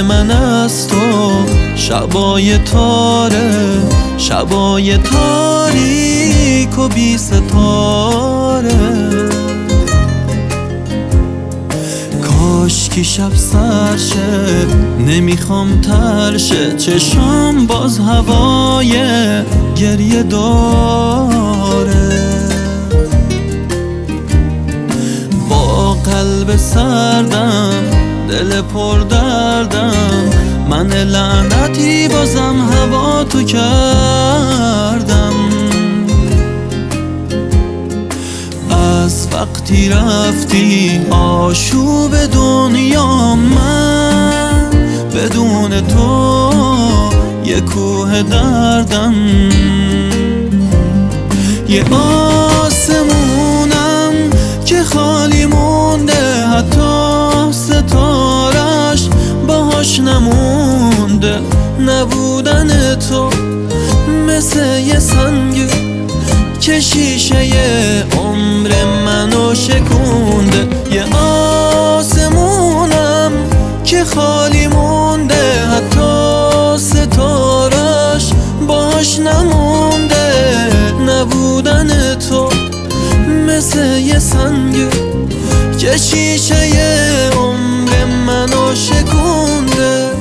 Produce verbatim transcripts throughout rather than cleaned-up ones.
من از تو شبای تاره، شبای تاریک و بی ستاره. کاشکی شب سر شه، نمیخوام تر شه، چشام باز هوای گریه داره. با قلب سردم، دل پر دردم، من لعنتی بازم هوا تو کردم. از وقتی رفتی آشوب دنیا، من بدون تو یه کوه دردم. یه آسمونم که خالی مونده، حتی ستارش باهاش نمونده. نبودن تو مثل یه سنگ که شیشه عمر منو شکونده. یه آسمونم که خالی مونده، حتی ستارش باهاش نمونده. نبودن تو مثل یه سنگ که شیشه عمر منو شکونده.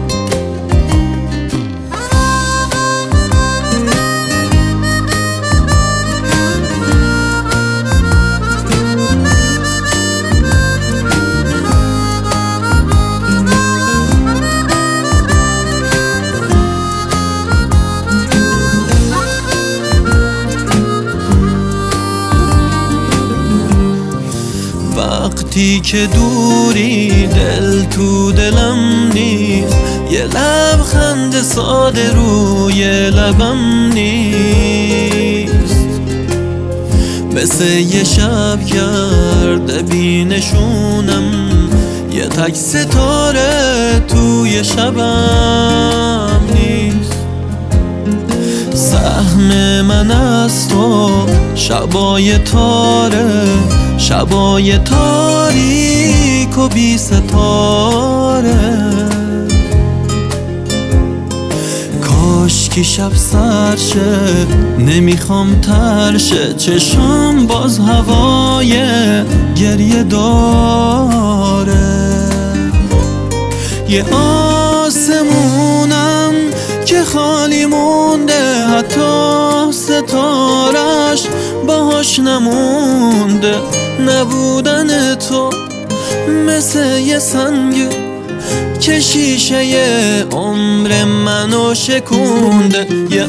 وقتی که دوری دل تو دلم نیست، یه لبخند ساده روی لبم نیست. مثل یه شب کرده بینشونم، یه تک ستاره توی شبم نیست. سهم من از تو شبای تاره، شبای تاریک و بی ستاره. کاشکی شب سر شه، نمیخوام تر شه، چشام باز هوای گریه داره. یه آسمونم که خالی مونده، حتی ستارش باهاش نمونده. نبودن تو مثل یه سنگ که شیشه عمر منو شکونده. یه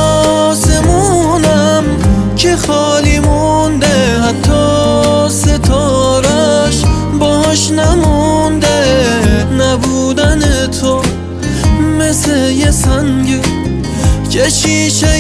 آسمونم که خالی مونده، حتی ستارش باهاش نمونده. نبودن تو مثل یه سنگ که شیشه